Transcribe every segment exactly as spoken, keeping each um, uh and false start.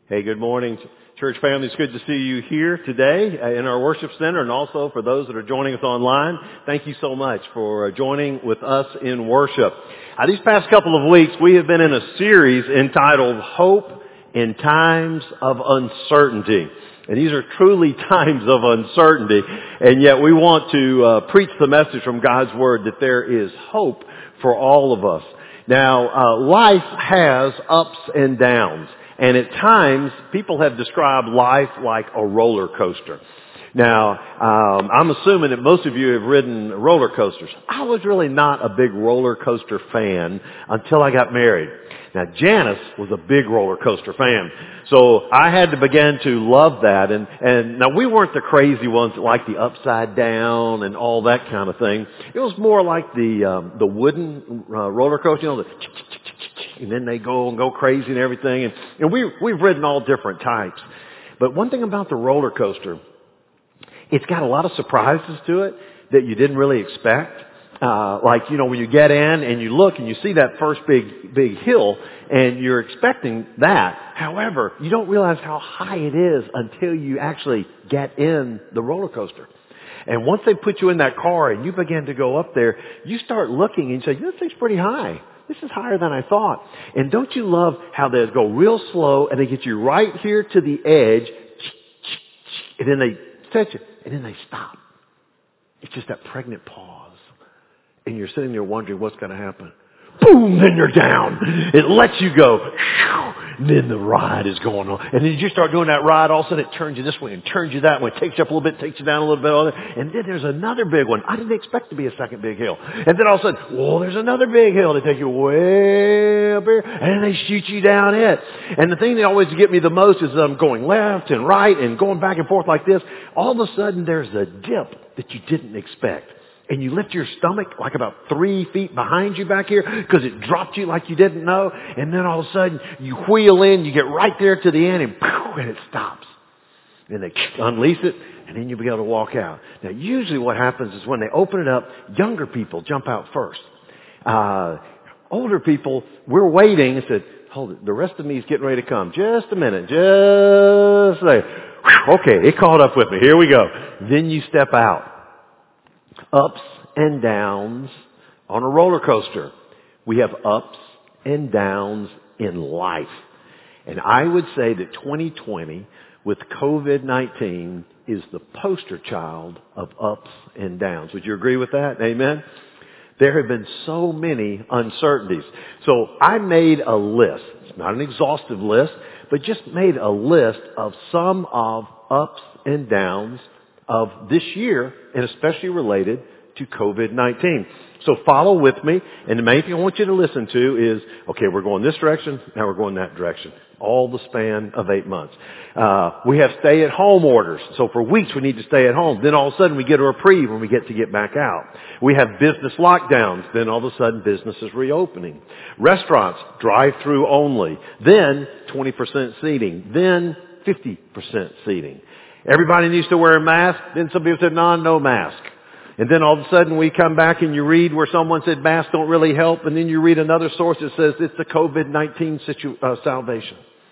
Hey, good morning, church family. It's good to see you here today in our worship center, and also for those that are joining us online. Thank you so much for joining with us in worship. Uh, these past couple of weeks, we have been in a series entitled Hope in Times of Uncertainty. And these are truly times of uncertainty, and yet we want to uh, preach the message from God's Word that there is hope for all of us. Now, uh, life has ups and downs. And at times, people have described life like a roller coaster. Now, um, I'm assuming that most of you have ridden roller coasters. I was really not a big roller coaster fan until I got married. Now, Janice was a big roller coaster fan. So I had to begin to love that. And, and now we weren't the crazy ones that like the upside down and all that kind of thing. It was more like the, um, the wooden uh, roller coaster, you know, the and then they go and go crazy and everything. And, and we, we've ridden all different types. But one thing about the roller coaster, it's got a lot of surprises to it that you didn't really expect. Uh, like, you know, when you get in and you look and you see that first big, big hill and you're expecting that. However, you don't realize how high it is until you actually get in the roller coaster. And once they put you in that car and you begin to go up there, you start looking and you say, this thing's pretty high. This is higher than I thought. And don't you love how they go real slow and they get you right here to the edge, and then they touch it, and then they stop. It's just that pregnant pause. And you're sitting there wondering what's going to happen. Boom, then you're down. It lets you go. And then the ride is going on. And then you start doing that ride, all of a sudden it turns you this way and turns you that way. It takes you up a little bit, takes you down a little bit. And then there's another big one. I didn't expect to be a second big hill. And then all of a sudden, whoa, there's another big hill. They take you way up here. And then they shoot you down it. And the thing that always get me the most is I'm going left and right and going back and forth like this. All of a sudden there's a dip that you didn't expect. And you lift your stomach like about three feet behind you back here because it dropped you like you didn't know. And then all of a sudden you wheel in, you get right there to the end and, and it stops. And they unleash it and then you'll be able to walk out. Now usually what happens is when they open it up, younger people jump out first. Uh, older people, we're waiting and said, hold it, the rest of me is getting ready to come. Just a minute, just a second. Okay, it caught up with me. Here we go. Then you step out. Ups and downs on a roller coaster. We have ups and downs in life. And I would say that twenty twenty with covid nineteen is the poster child of ups and downs. Would you agree with that? Amen? There have been so many uncertainties. So I made a list. It's not an exhaustive list, but just made a list of some of ups and downs of this year, and especially related to covid nineteen. So follow with me, and the main thing I want you to listen to is, okay, we're going this direction, now we're going that direction. All the span of eight months. Uh, we have stay-at-home orders. So for weeks we need to stay at home. Then all of a sudden we get a reprieve when we get to get back out. We have business lockdowns. Then all of a sudden business is reopening. Restaurants, drive-through only. Then twenty percent seating. Then fifty percent seating. Everybody needs to wear a mask. Then some people said, no, no mask. And then all of a sudden we come back and you read where someone said masks don't really help. And then you read another source that says it's the covid nineteen situ- uh, salvation.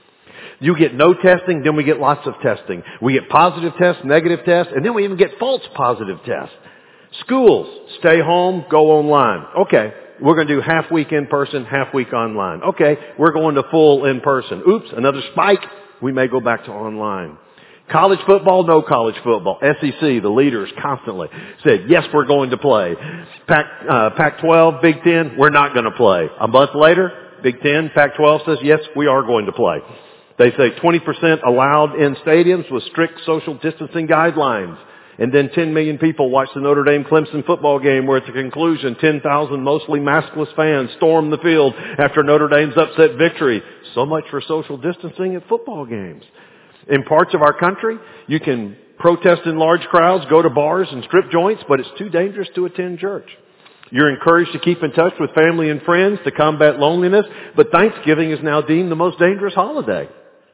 You get no testing, then we get lots of testing. We get positive tests, negative tests, and then we even get false positive tests. Schools, stay home, go online. Okay, we're going to do half week in person, half week online. Okay, we're going to full in person. Oops, another spike. We may go back to online. College football, no college football. S E C, the leaders constantly said, yes, we're going to play. Pac, uh, Pac twelve, Big Ten, we're not going to play. A month later, Big Ten, Pac twelve says, yes, we are going to play. They say twenty percent allowed in stadiums with strict social distancing guidelines. And then ten million people watched the Notre Dame Clemson football game where at the conclusion, ten thousand mostly maskless fans stormed the field after Notre Dame's upset victory. So much for social distancing at football games. In parts of our country, you can protest in large crowds, go to bars and strip joints, but it's too dangerous to attend church. You're encouraged to keep in touch with family and friends to combat loneliness, but Thanksgiving is now deemed the most dangerous holiday.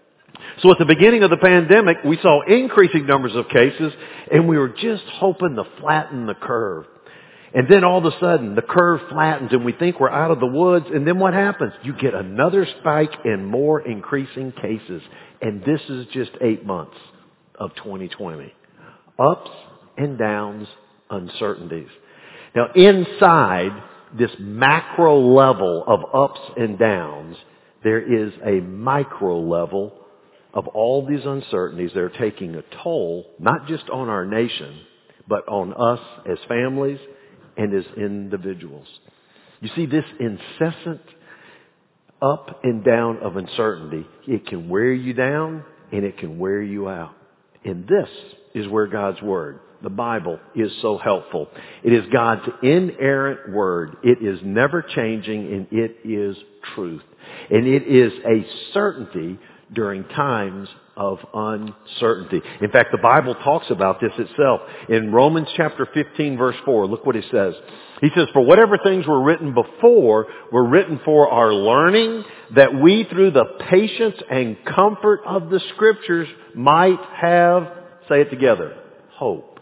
So at the beginning of the pandemic, we saw increasing numbers of cases, and we were just hoping to flatten the curve. And then all of a sudden, the curve flattens and we think we're out of the woods. And then what happens? You get another spike in more increasing cases. And this is just eight months of twenty twenty. Ups and downs, uncertainties. Now, inside this macro level of ups and downs, there is a micro level of all these uncertainties that are taking a toll, not just on our nation, but on us as families and as individuals. You see, this incessant up and down of uncertainty, it can wear you down and it can wear you out. And this is where God's Word, the Bible, is so helpful. It is God's inerrant Word. It is never changing and it is truth. And it is a certainty during times of uncertainty. In fact, the Bible talks about this itself. In Romans chapter fifteen, verse four, look what he says. He says, for whatever things were written before were written for our learning, that we through the patience and comfort of the Scriptures might have, say it together, hope.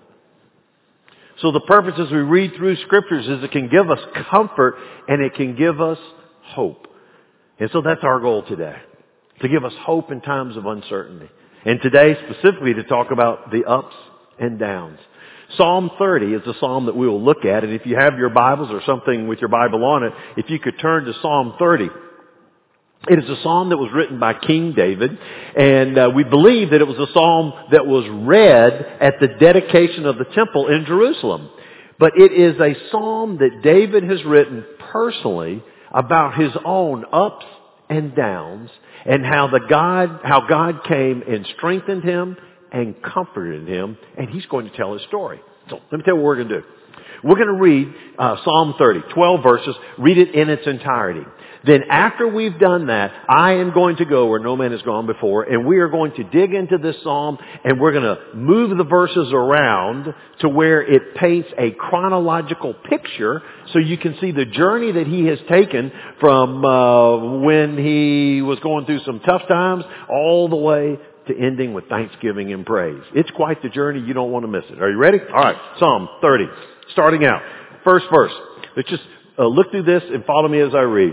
So the purpose as we read through Scriptures is it can give us comfort and it can give us hope. And so that's our goal today. To give us hope in times of uncertainty. And today specifically to talk about the ups and downs. Psalm thirty is a psalm that we will look at. And if you have your Bibles or something with your Bible on it, if you could turn to Psalm thirty. It is a psalm that was written by King David. And uh, we believe that it was a psalm that was read at the dedication of the temple in Jerusalem. But it is a psalm that David has written personally about his own ups and downs. And how the God, how God came and strengthened him and comforted him, and he's going to tell his story. So let me tell you what we're going to do. We're going to read uh, Psalm thirty, twelve verses, read it in its entirety. Then after we've done that, I am going to go where no man has gone before, and we are going to dig into this psalm, and we're going to move the verses around to where it paints a chronological picture so you can see the journey that he has taken from uh, when he was going through some tough times all the way to ending with thanksgiving and praise. It's quite the journey. You don't want to miss it. Are you ready? All right. Psalm thirty. Starting out. First verse. Let's just uh, look through this and follow me as I read.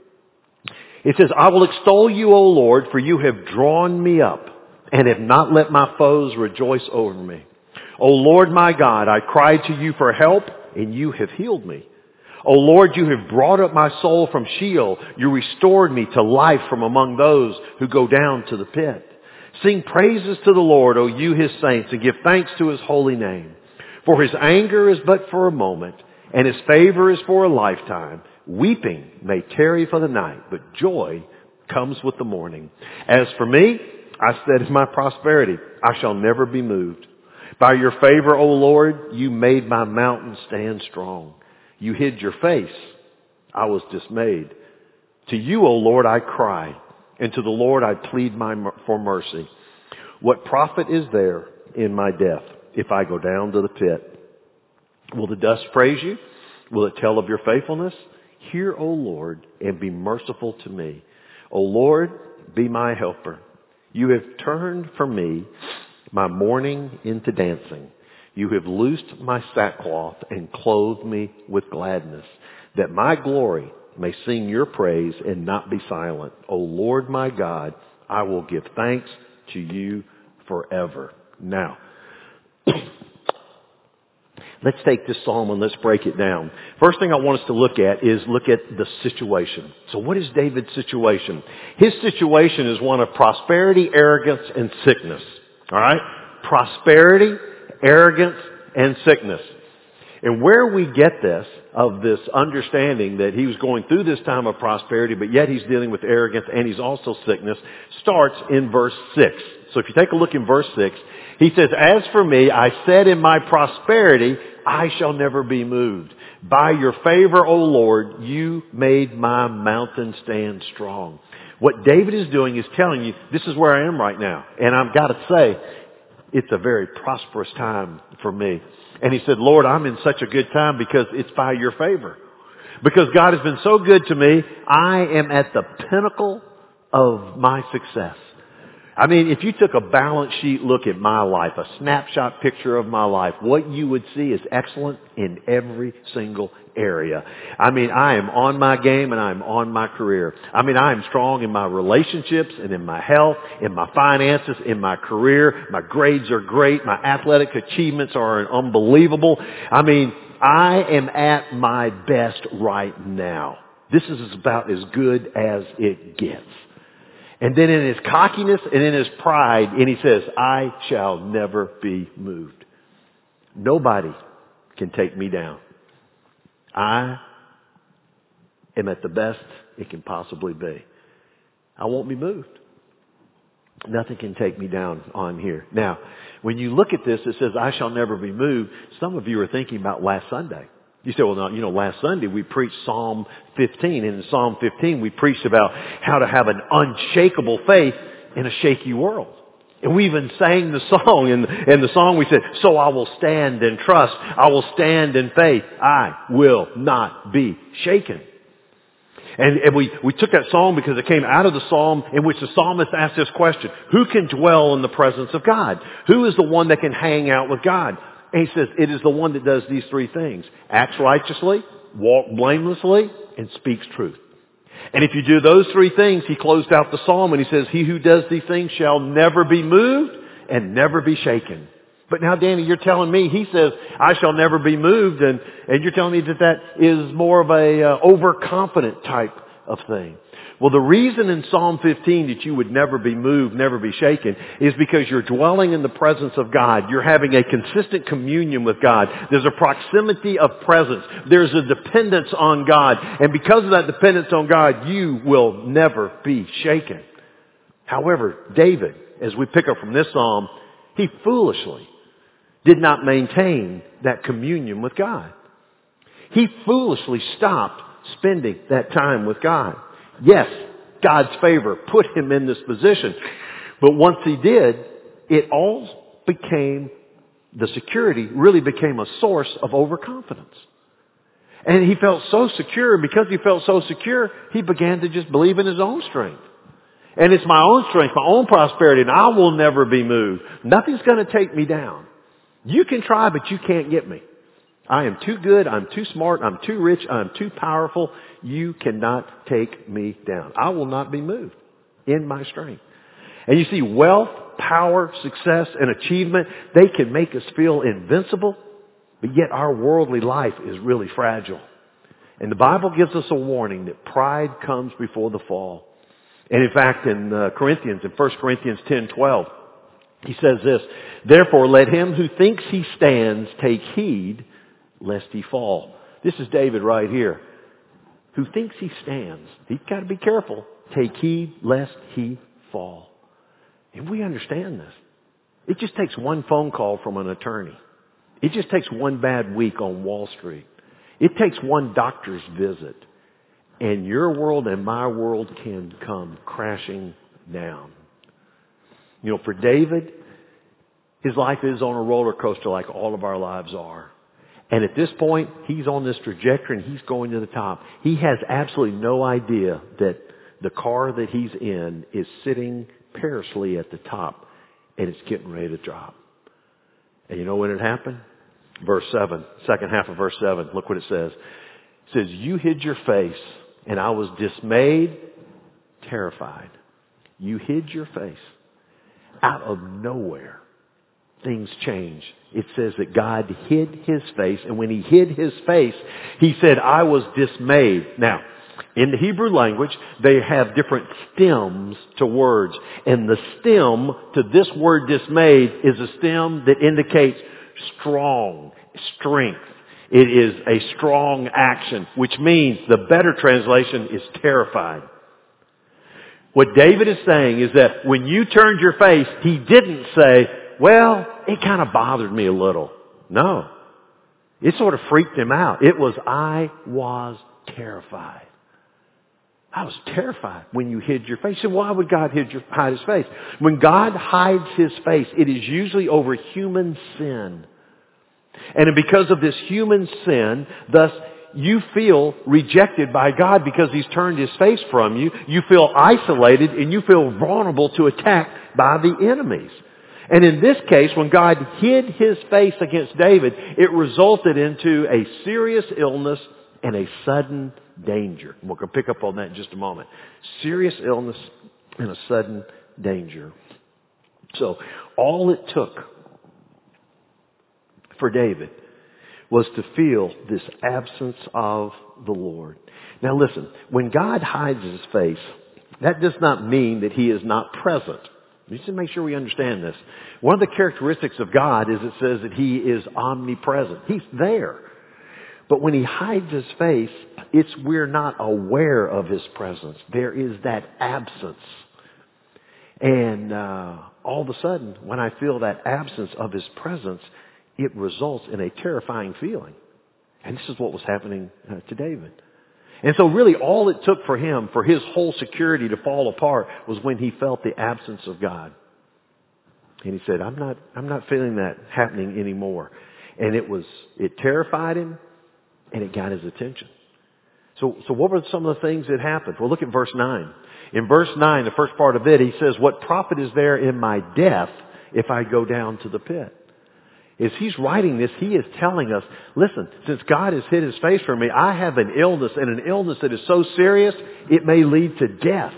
It says, I will extol you, O Lord, for you have drawn me up and have not let my foes rejoice over me. O Lord my God, I cried to you for help and you have healed me. O Lord, you have brought up my soul from Sheol. You restored me to life from among those who go down to the pit. Sing praises to the Lord, O you his saints, and give thanks to his holy name. For his anger is but for a moment, and his favor is for a lifetime. Weeping may tarry for the night, but joy comes with the morning. As for me, I said in my prosperity, I shall never be moved. By your favor, O Lord, you made my mountain stand strong. You hid your face. I was dismayed. To you, O Lord, I cry, and to the Lord I plead my, for mercy. What profit is there in my death if I go down to the pit? Will the dust praise you? Will it tell of your faithfulness? Hear, O Lord, and be merciful to me. O Lord, be my helper. You have turned for me my mourning into dancing. You have loosed my sackcloth and clothed me with gladness, that my glory may sing your praise and not be silent. O Lord my God, I will give thanks to you forever. Now, let's take this psalm and let's break it down. First thing I want us to look at is look at the situation. So what is David's situation? His situation is one of prosperity, arrogance, and sickness. All right? Prosperity, arrogance, and sickness. And where we get this, of this understanding that he was going through this time of prosperity, but yet he's dealing with arrogance and he's also sickness, starts in verse six. So if you take a look in verse six, he says, as for me, I said in my prosperity, I shall never be moved. By your favor, O Lord, you made my mountain stand strong. What David is doing is telling you, this is where I am right now. And I've got to say, it's a very prosperous time for me. And he said, Lord, I'm in such a good time because it's by your favor. Because God has been so good to me, I am at the pinnacle of my success. I mean, if you took a balance sheet look at my life, a snapshot picture of my life, what you would see is excellent in every single area. I mean, I am on my game and I'm on my career. I mean, I am strong in my relationships and in my health, in my finances, in my career. My grades are great. My athletic achievements are unbelievable. I mean, I am at my best right now. This is about as good as it gets. And then in his cockiness and in his pride, and he says, I shall never be moved. Nobody can take me down. I am at the best it can possibly be. I won't be moved. Nothing can take me down on here. Now, when you look at this, it says, I shall never be moved. Some of you are thinking about last Sunday. You say, well, no, you know, last Sunday we preached Psalm fifteen. And in Psalm fifteen we preached about how to have an unshakable faith in a shaky world. And we even sang the song. And in the song we said, so I will stand and trust. I will stand in faith. I will not be shaken. And, and we, we took that song because it came out of the psalm in which the psalmist asked this question. Who can dwell in the presence of God? Who is the one that can hang out with God? And he says, it is the one that does these three things. Acts righteously, walk blamelessly, and speaks truth. And if you do those three things, he closed out the psalm and he says, he who does these things shall never be moved and never be shaken. But now, Danny, you're telling me, he says, I shall never be moved, and, and you're telling me that that is more of a uh, overconfident type of thing. Well, the reason in Psalm fifteen that you would never be moved, never be shaken, is because you're dwelling in the presence of God. You're having a consistent communion with God. There's a proximity of presence. There's a dependence on God. And because of that dependence on God, you will never be shaken. However, David, as we pick up from this psalm, he foolishly did not maintain that communion with God. He foolishly stopped spending that time with God. Yes, God's favor put him in this position. But once he did, it all became, the security really became a source of overconfidence. And he felt so secure, and because he felt so secure, he began to just believe in his own strength. And it's my own strength, my own prosperity, and I will never be moved. Nothing's going to take me down. You can try, but you can't get me. I am too good, I'm too smart, I'm too rich, I'm too powerful. You cannot take me down. I will not be moved in my strength. And you see, wealth, power, success, and achievement, they can make us feel invincible, but yet our worldly life is really fragile. And the Bible gives us a warning that pride comes before the fall. And in fact, in uh, Corinthians, in First Corinthians ten twelve, he says this, therefore let him who thinks he stands take heed lest he fall. This is David right here, who thinks he stands. He's got to be careful. Take heed lest he fall. And we understand this. It just takes one phone call from an attorney. It just takes one bad week on Wall Street. It takes one doctor's visit. And your world and my world can come crashing down. You know, for David, his life is on a roller coaster like all of our lives are. And at this point, he's on this trajectory and he's going to the top. He has absolutely no idea that the car that he's in is sitting perilously at the top and it's getting ready to drop. And you know when it happened? Verse seven, second half of verse seven. Look what it says. It says, you hid your face and I was dismayed, terrified. You hid your face. Out of nowhere, things change. It says that God hid his face, and when he hid his face, he said, I was dismayed. Now, in the Hebrew language, they have different stems to words. And the stem to this word dismayed is a stem that indicates strong, strength. It is a strong action, which means the better translation is terrified. What David is saying is that when you turned your face, he didn't say, well, it kind of bothered me a little. No. It sort of freaked him out. It was, I was terrified. I was terrified when you hid your face. So why would God hide, your, hide his face? When God hides his face, it is usually over human sin. And because of this human sin, thus you feel rejected by God because he's turned his face from you. You feel isolated and you feel vulnerable to attack by the enemies. And in this case, when God hid his face against David, it resulted into a serious illness and a sudden danger. We're going to pick up on that in just a moment. Serious illness and a sudden danger. So all it took for David was to feel this absence of the Lord. Now listen, when God hides his face, that does not mean that he is not present. We need to make sure we understand this. One of the characteristics of God is it says that he is omnipresent. He's there. But when he hides his face, it's we're not aware of his presence. There is that absence. And uh, all of a sudden, when I feel that absence of his presence, it results in a terrifying feeling. And this is what was happening uh, to David. And so really all it took for him, for his whole security to fall apart, was when he felt the absence of God. And he said, I'm not, I'm not feeling that happening anymore. And it was, it terrified him and it got his attention. So, so what were some of the things that happened? Well, look at verse nine. In verse nine, the first part of it, he says, what profit is there in my death if I go down to the pit? As he's writing this, he is telling us, listen, since God has hid his face from me, I have an illness, and an illness that is so serious, it may lead to death.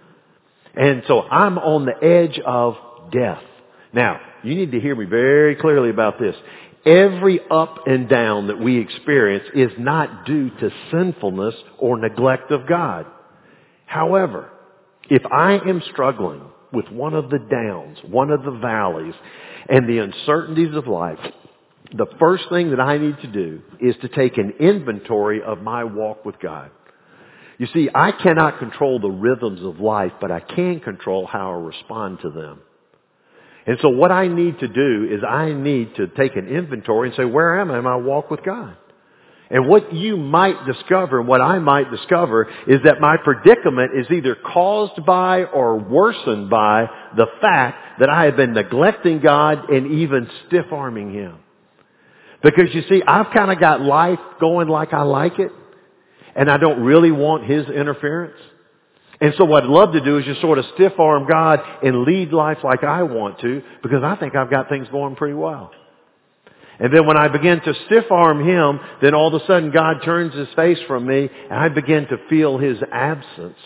And so I'm on the edge of death. Now, you need to hear me very clearly about this. Every up and down that we experience is not due to sinfulness or neglect of God. However, if I am struggling with one of the downs, one of the valleys, and the uncertainties of life, the first thing that I need to do is to take an inventory of my walk with God. You see, I cannot control the rhythms of life, but I can control how I respond to them. And so what I need to do is I need to take an inventory and say, where am I in my walk with God? And what you might discover, what I might discover, is that my predicament is either caused by or worsened by the fact that I have been neglecting God and even stiff-arming Him. Because you see, I've kind of got life going like I like it, and I don't really want His interference. And so what I'd love to do is just sort of stiff-arm God and lead life like I want to, because I think I've got things going pretty well. And then when I begin to stiff-arm Him, then all of a sudden God turns His face from me, and I begin to feel His absence.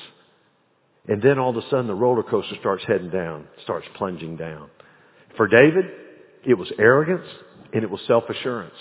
And then all of a sudden the roller coaster starts heading down, starts plunging down. For David, it was arrogance and it was self-assurance.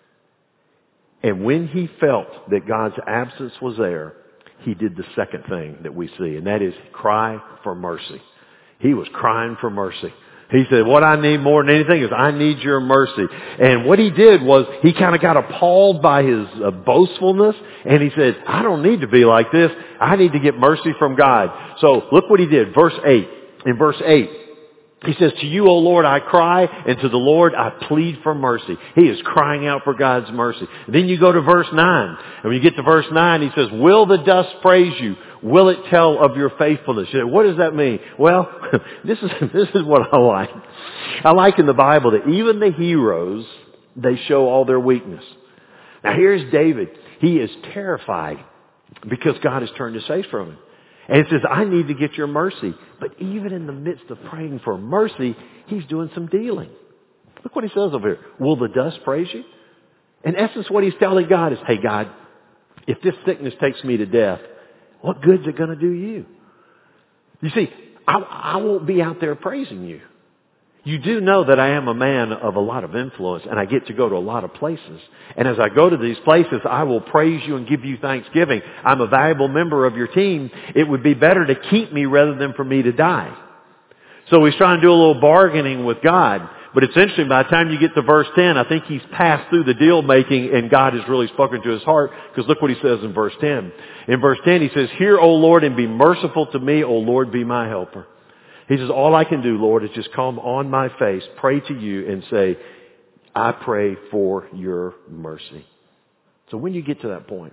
And when he felt that God's absence was there, he did the second thing that we see, and that is cry for mercy. He was crying for mercy. He said, what I need more than anything is I need your mercy. And what he did was he kind of got appalled by his uh, boastfulness, and he said, I don't need to be like this. I need to get mercy from God. So look what he did. Verse eight. In verse eight, he says, to you, O Lord, I cry, and to the Lord I plead for mercy. He is crying out for God's mercy. And then you go to verse nine. And when you get to verse nine, he says, will the dust praise you? Will it tell of your faithfulness? You say, what does that mean? Well, this is, this is what I like. I like in the Bible that even the heroes, they show all their weakness. Now here's David. He is terrified because God has turned His face from him. And it says, I need to get your mercy. But even in the midst of praying for mercy, he's doing some dealing. Look what he says over here. Will the dust praise you? In essence, what he's telling God is, hey God, if this sickness takes me to death, what good's it going to do you? You see, I, I won't be out there praising you. You do know that I am a man of a lot of influence, and I get to go to a lot of places. And as I go to these places, I will praise you and give you thanksgiving. I'm a valuable member of your team. It would be better to keep me rather than for me to die. So he's trying to do a little bargaining with God. But it's interesting, by the time you get to verse ten, I think he's passed through the deal making and God has really spoken to his heart, because look what he says in verse ten. In verse ten he says, hear, O Lord, and be merciful to me. O Lord, be my helper. He says, all I can do, Lord, is just come on my face, pray to you, and say, I pray for your mercy. So when you get to that point,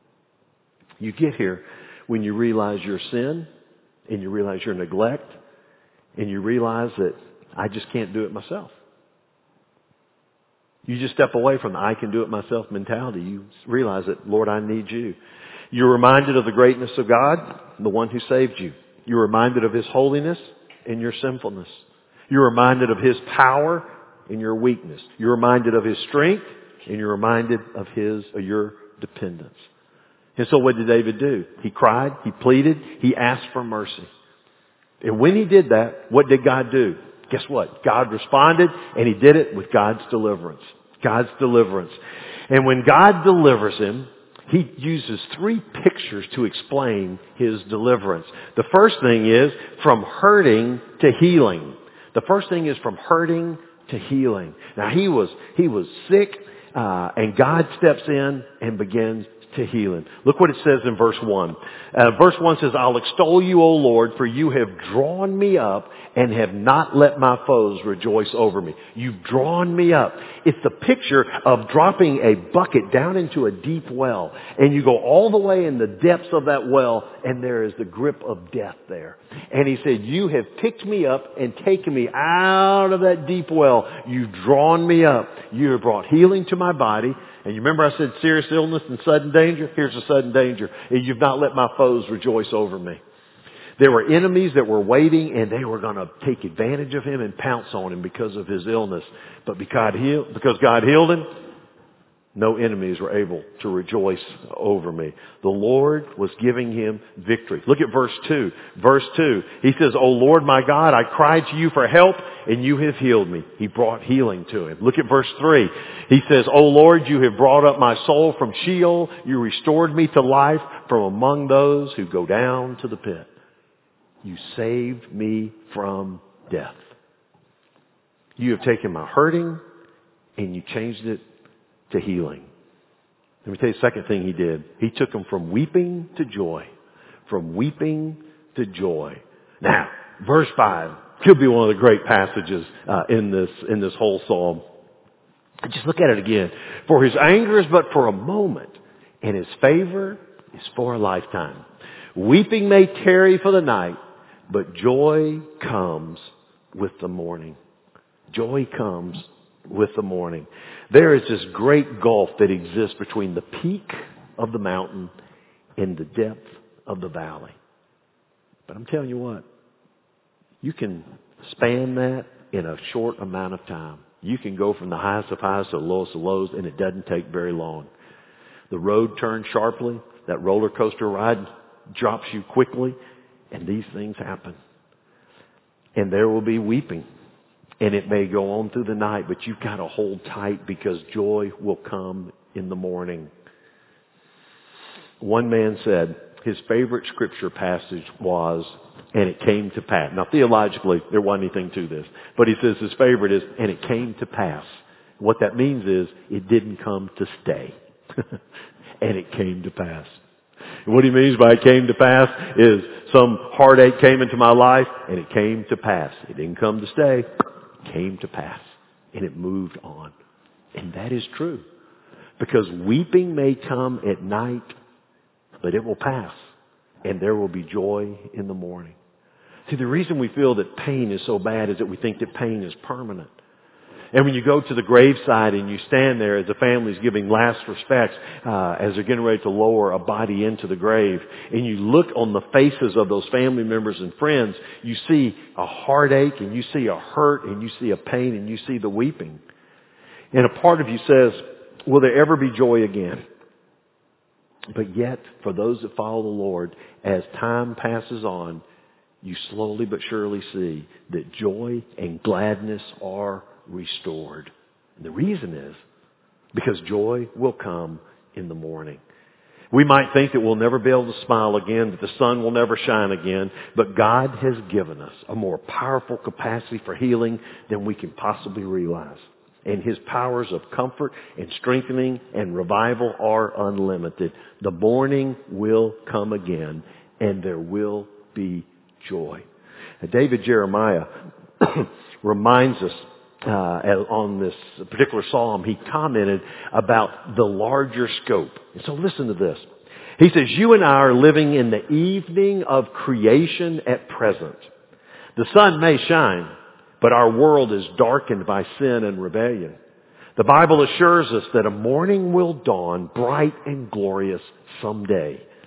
you get here when you realize your sin, and you realize your neglect, and you realize that I just can't do it myself. You just step away from the I can do it myself mentality. You realize that, Lord, I need you. You're reminded of the greatness of God, the one who saved you. You're reminded of His holiness in your sinfulness. You're reminded of His power in your weakness. You're reminded of His strength, and you're reminded of His, or your dependence. And so what did David do? He cried, he pleaded, he asked for mercy. And when he did that, what did God do? Guess what? God responded, and He did it with God's deliverance. God's deliverance. And when God delivers him, He uses three pictures to explain His deliverance. The first thing is from hurting to healing. The first thing is from hurting to healing. Now he was, he was sick, uh, and God steps in and begins to heal him. Look what it says in verse one. Uh, verse one says, I'll extol you, O Lord, for you have drawn me up and have not let my foes rejoice over me. You've drawn me up. It's the picture of dropping a bucket down into a deep well, and you go all the way in the depths of that well, and there is the grip of death there. And He said, you have picked me up and taken me out of that deep well. You've drawn me up. You have brought healing to my body. And you remember I said serious illness and sudden danger? Here's a sudden danger. You've not let my foes rejoice over me. There were enemies that were waiting, and they were going to take advantage of him and pounce on him because of his illness. But because God healed him, no enemies were able to rejoice over me. The Lord was giving him victory. Look at verse two. Verse two, He says, O Lord my God, I cried to you for help, and you have healed me. He brought healing to him. Look at verse three. He says, O Lord, you have brought up my soul from Sheol. You restored me to life from among those who go down to the pit. You saved me from death. You have taken my hurting and you changed it to healing. Let me tell you the second thing He did. He took them from weeping to joy. From weeping to joy. Now, verse five could be one of the great passages uh, in this in this whole psalm. Just look at it again. For His anger is but for a moment, and His favor is for a lifetime. Weeping may tarry for the night, but joy comes with the morning. Joy comes with the morning. There is this great gulf that exists between the peak of the mountain and the depth of the valley. But I'm telling you what, you can span that in a short amount of time. You can go from the highest of highs to the lowest of lows, and it doesn't take very long. The road turns sharply. That roller coaster ride drops you quickly, and these things happen. And there will be weeping. And it may go on through the night, but you've got to hold tight because joy will come in the morning. One man said his favorite scripture passage was, and it came to pass. Now theologically, there wasn't anything to this. But he says his favorite is, and it came to pass. What that means is, it didn't come to stay. And it came to pass. And what he means by it came to pass is some heartache came into my life, and it came to pass. It didn't come to stay. Came to pass, and it moved on. And that is true, because weeping may come at night, but it will pass, and there will be joy in the morning. See, the reason we feel that pain is so bad is that we think that pain is permanent. And when you go to the graveside and you stand there as the family's giving last respects, uh, as they're getting ready to lower a body into the grave, and you look on the faces of those family members and friends, you see a heartache, and you see a hurt, and you see a pain, and you see the weeping. And a part of you says, will there ever be joy again? But yet, for those that follow the Lord, as time passes on, you slowly but surely see that joy and gladness are restored. And the reason is because joy will come in the morning. We might think that we'll never be able to smile again, that the sun will never shine again, but God has given us a more powerful capacity for healing than we can possibly realize. And His powers of comfort and strengthening and revival are unlimited. The morning will come again, and there will be joy. Now, David Jeremiah reminds us Uh, on this particular psalm, he commented about the larger scope. And so listen to this. He says, you and I are living in the evening of creation at present. The sun may shine, but our world is darkened by sin and rebellion. The Bible assures us that a morning will dawn bright and glorious someday.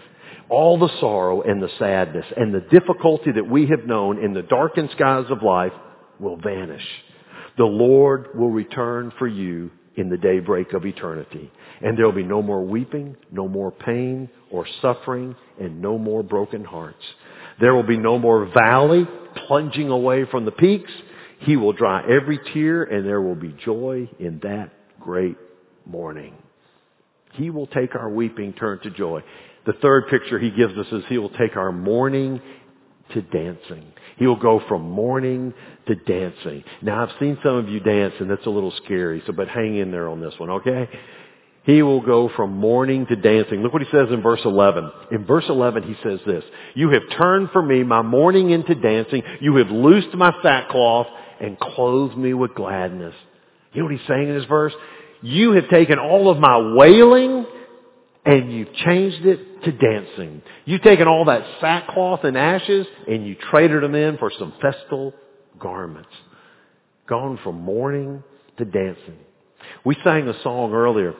all the sorrow and the sadness and the difficulty that we have known in the darkened skies of life will vanish. The Lord will return for you in the daybreak of eternity. And there will be no more weeping, no more pain or suffering, and no more broken hearts. There will be no more valley plunging away from the peaks. He will dry every tear, and there will be joy in that great morning. He will take our weeping turn to joy. The third picture he gives us is he will take our mourning to dancing. He will go from mourning to dancing. Now, I've seen some of you dance, and that's a little scary, so but hang in there on this one, okay? He will go from mourning to dancing. Look what he says in verse eleven. In verse eleven, he says this, "You have turned for me my mourning into dancing. You have loosed my sackcloth and clothed me with gladness." You know what he's saying in this verse? You have taken all of my wailing and you've changed it to dancing. You've taken all that sackcloth and ashes and you traded them in for some festal garments. Gone from mourning to dancing. We sang a song earlier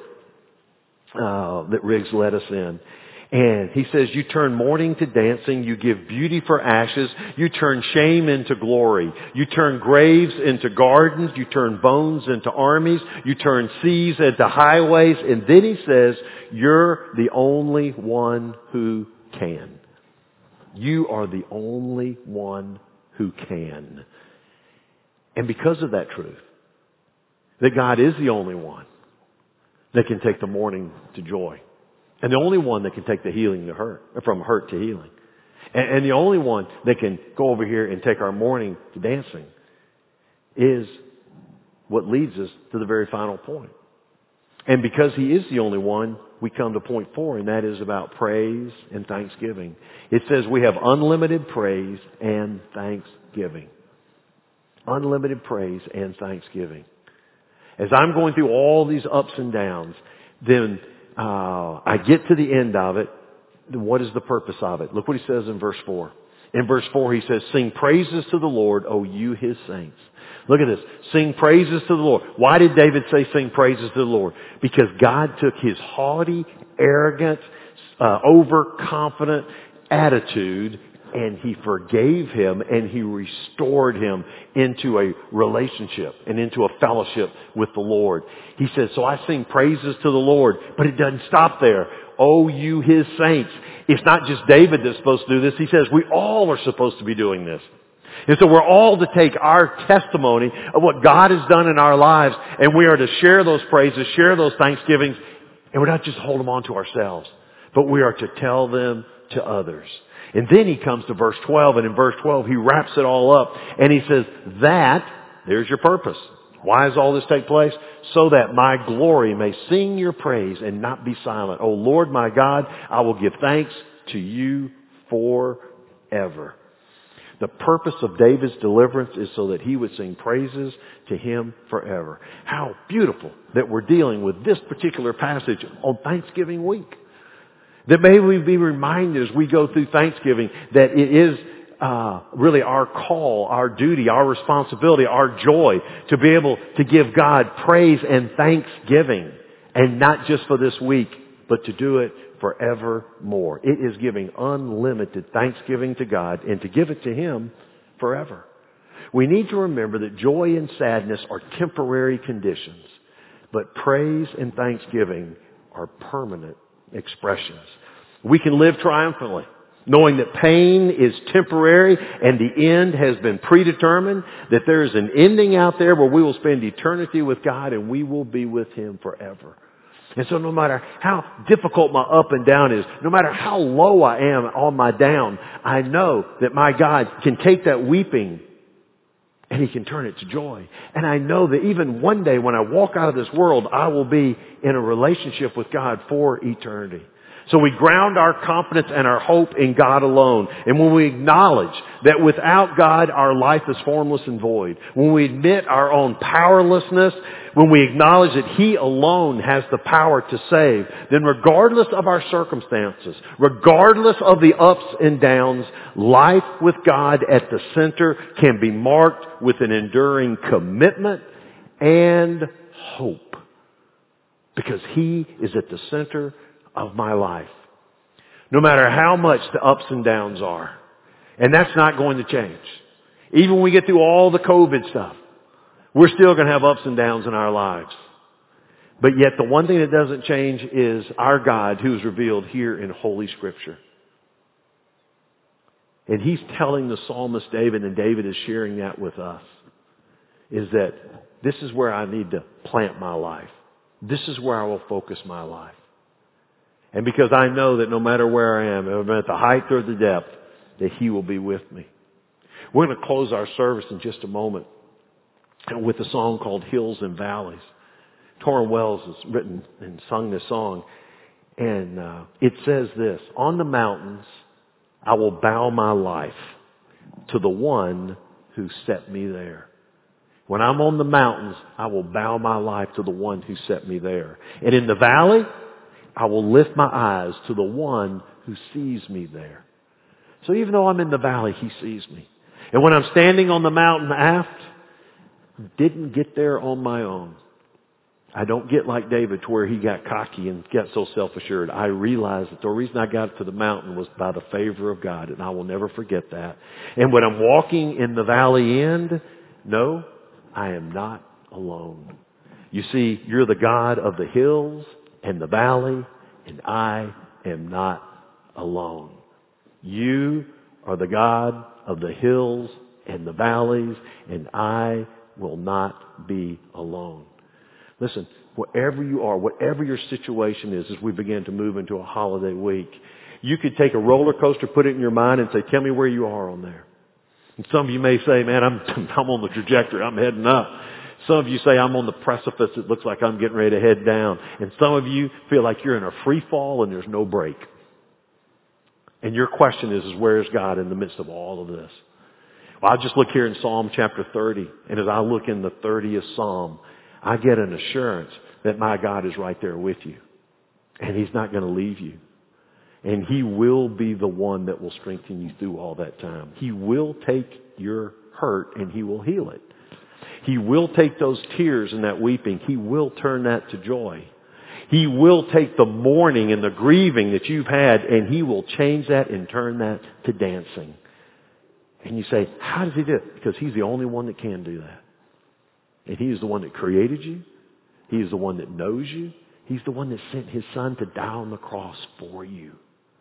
uh, that Riggs led us in. And he says, you turn mourning to dancing, you give beauty for ashes, you turn shame into glory, you turn graves into gardens, you turn bones into armies, you turn seas into highways, and then he says, you're the only one who can. You are the only one who can. And because of that truth, that God is the only one that can take the mourning to joy. And the only one that can take the healing to hurt, from hurt to healing. And, and the only one that can go over here and take our mourning to dancing is what leads us to the very final point. And because he is the only one, we come to point four, and that is about praise and thanksgiving. It says we have unlimited praise and thanksgiving. Unlimited praise and thanksgiving. As I'm going through all these ups and downs, then Uh, I get to the end of it. What is the purpose of it? Look what he says in verse four. In verse four he says, sing praises to the Lord, O you his saints. Look at this. Sing praises to the Lord. Why did David say sing praises to the Lord? Because God took his haughty, arrogant, uh, overconfident attitude and he forgave him and he restored him into a relationship and into a fellowship with the Lord. He says, so I sing praises to the Lord, but it doesn't stop there. Oh, you his saints. It's not just David that's supposed to do this. He says we all are supposed to be doing this. And so we're all to take our testimony of what God has done in our lives and we are to share those praises, share those thanksgivings, and we're not just hold them on to ourselves, but we are to tell them to others. And then he comes to verse twelve, and in verse twelve he wraps it all up, and he says, that, there's your purpose. Why does all this take place? So that my glory may sing your praise and not be silent. O Lord my God, I will give thanks to you forever. The purpose of David's deliverance is so that he would sing praises to him forever. How beautiful that we're dealing with this particular passage on Thanksgiving week. That may we be reminded as we go through Thanksgiving that it is uh, really our call, our duty, our responsibility, our joy to be able to give God praise and thanksgiving. And not just for this week, but to do it forevermore. It is giving unlimited thanksgiving to God and to give it to him forever. We need to remember that joy and sadness are temporary conditions, but praise and thanksgiving are permanent expressions. We can live triumphantly, knowing that pain is temporary and the end has been predetermined, that there is an ending out there where we will spend eternity with God and we will be with him forever. And so no matter how difficult my up and down is, no matter how low I am on my down, I know that my God can take that weeping and he can turn it to joy. And I know that even one day when I walk out of this world, I will be in a relationship with God for eternity. So we ground our confidence and our hope in God alone. And when we acknowledge that without God, our life is formless and void, when we admit our own powerlessness, when we acknowledge that he alone has the power to save, then regardless of our circumstances, regardless of the ups and downs, life with God at the center can be marked with an enduring commitment and hope. Because he is at the center of my life. No matter how much the ups and downs are. And that's not going to change. Even when we get through all the COVID stuff, we're still going to have ups and downs in our lives. But yet the one thing that doesn't change is our God who is revealed here in Holy Scripture. And he's telling the psalmist David, and David is sharing that with us, is that this is where I need to plant my life. This is where I will focus my life. And because I know that no matter where I am, if I'm at the height or the depth, that he will be with me. We're going to close our service in just a moment with a song called Hills and Valleys. Torrin Wells has written and sung this song. And uh, it says this, on the mountains I will bow my life to the one who set me there. When I'm on the mountains, I will bow my life to the one who set me there. And in the valley, I will lift my eyes to the one who sees me there. So even though I'm in the valley, he sees me. And when I'm standing on the mountain aft, didn't get there on my own. I don't get like David to where he got cocky and got so self-assured. I realized that the reason I got to the mountain was by the favor of God, and I will never forget that. And when I'm walking in the valley end, no, I am not alone. You see, you're the God of the hills and the valley, and I am not alone. You are the God of the hills and the valleys, and I will not be alone. Listen, wherever you are, whatever your situation is as we begin to move into a holiday week, you could take a roller coaster, put it in your mind and say, tell me where you are on there. And some of you may say, man, I'm, I'm on the trajectory. I'm heading up. Some of you say, I'm on the precipice. It looks like I'm getting ready to head down. And some of you feel like you're in a free fall and there's no break. And your question is, is where is God in the midst of all of this? Well, I'll just look here in Psalm chapter thirty. And as I look in the thirtieth Psalm, I get an assurance that my God is right there with you. And he's not going to leave you. And he will be the one that will strengthen you through all that time. He will take your hurt and he will heal it. He will take those tears and that weeping. He will turn that to joy. He will take the mourning and the grieving that you've had and he will change that and turn that to dancing. And you say, how does he do it? Because he's the only one that can do that. And he is the one that created you. He is the one that knows you. He's the one that sent his son to die on the cross for you.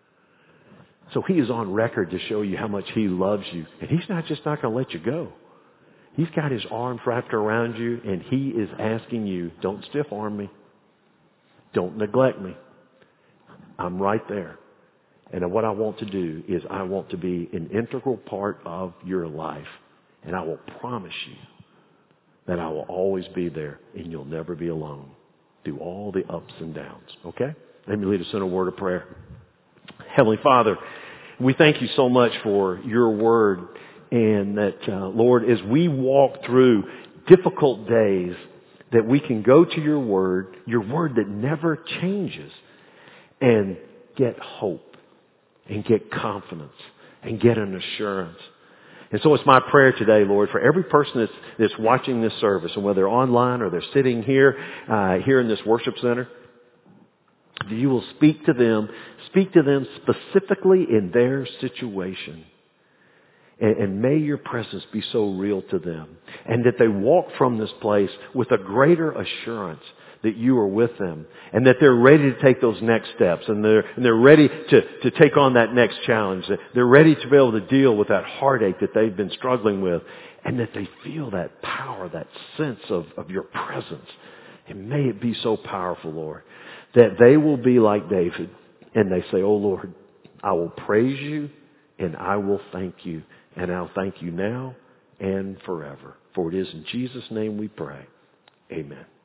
So he is on record to show you how much he loves you. And he's not just not going to let you go. He's got his arms wrapped around you and he is asking you, don't stiff arm me. Don't neglect me. I'm right there. And what I want to do is I want to be an integral part of your life. And I will promise you that I will always be there and you'll never be alone through all the ups and downs. Okay? Let me lead us in a word of prayer. Heavenly Father, we thank you so much for your word and that, uh, Lord, as we walk through difficult days, that we can go to your word, your word that never changes, and get hope and get confidence and get an assurance. And so it's my prayer today, Lord, for every person that's, that's watching this service, and whether they're online or they're sitting here, uh, here in this worship center, that you will speak to them, speak to them specifically in their situation. And, and may your presence be so real to them. And that they walk from this place with a greater assurance that you are with them. And that they're ready to take those next steps. And they're, and they're ready to, to take on that next challenge. They're ready to be able to deal with that heartache that they've been struggling with. And that they feel that power, that sense of, of your presence. And may it be so powerful, Lord, that they will be like David. And they say, oh Lord, I will praise you and I will thank you. And I'll thank you now and forever. For it is in Jesus' name we pray. Amen.